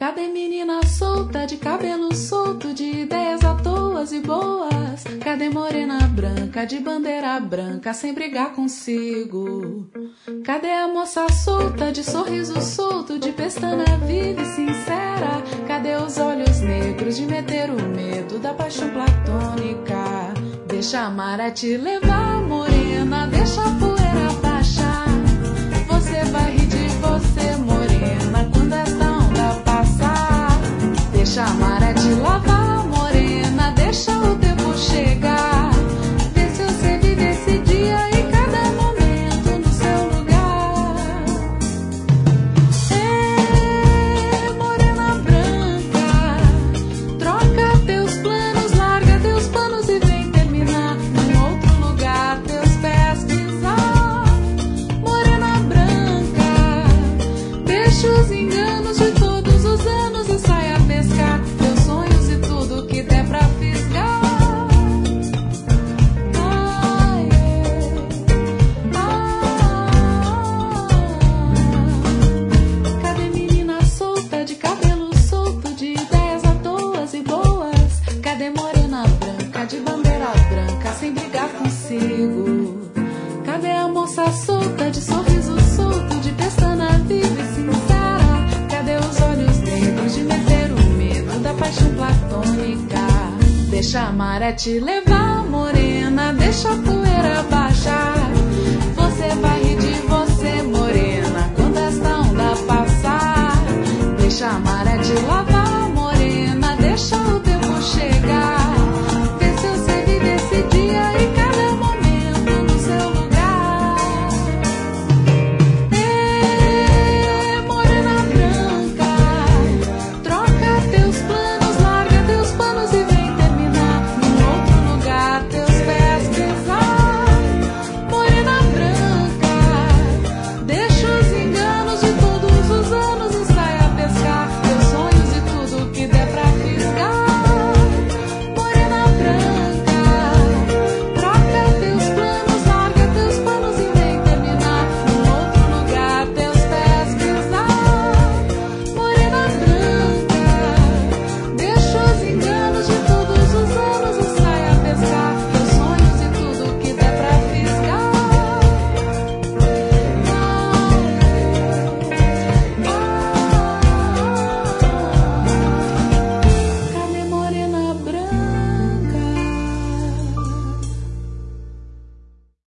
Cadê menina solta, de cabelo solto, de ideias à toas e boas? Cadê morena branca, de bandeira branca, sem brigar consigo? Cadê a moça solta, de sorriso solto, de pestana viva e sincera? Cadê os olhos negros, de meter o medo da paixão platônica? Deixa a maré te levar, morena, deixa a poeira baixar. Você vai rir de você, morena, quando esta onda passar. Deixa a maré te lavar, morena, deixa o tempo chegar. Vê se você vive esse dia e cada momento no seu lugar. Morena branca, troca teus planos, larga teus panos e vem terminar em outro lugar, teus pés pisar. Morena branca, deixa os enganos de todos os anos e sai a pescar teus sonhos e tudo que der pra fisgar. Cadê menina solta, de cabelo solto, de ideias à toas e boas? Cadê morena branca, de bandeira branca, sem brigar consigo? Cadê a moça solta, de sorriso solto, de pestana viva e sincera? Cadê os olhos negros, de meter o medo da paixão platônica? Deixa a maré te levar, morena, deixa a poeira baixar. Você vai rir de você, morena, quando esta onda passar. Deixa a maré te lavar.